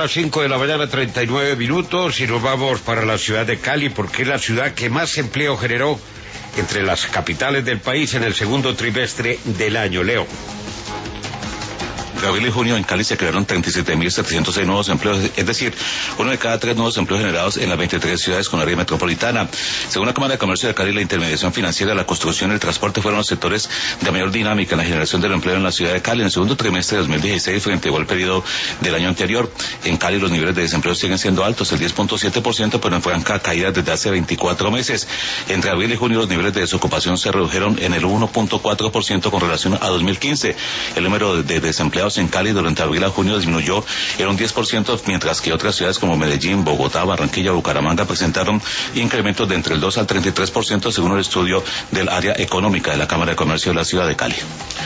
las 5 de la mañana, 39 minutos, y nos vamos para la ciudad de Cali, porque es la ciudad que más empleo generó entre las capitales del país en el segundo trimestre del año. Leo. De abril y junio en Cali se crearon 37.706 nuevos empleos, es decir, 1 de cada 3 nuevos empleos generados en las 23 ciudades con área metropolitana. Según la Cámara de Comercio de Cali, la intermediación financiera, la construcción y el transporte fueron los sectores de mayor dinámica en la generación del empleo en la ciudad de Cali en el segundo trimestre de 2016 frente al periodo del año anterior. En Cali los niveles de desempleo siguen siendo altos, el 10.7%, pero en franca caída desde hace 24 meses. Entre abril y junio los niveles de desocupación se redujeron en el 1.4% con relación a 2015. El número de desempleados en Cali durante abril a junio disminuyó en un 10%, mientras que otras ciudades como Medellín, Bogotá, Barranquilla, Bucaramanga presentaron incrementos de entre el 2 al 33% según el estudio del área económica de la Cámara de Comercio de la ciudad de Cali.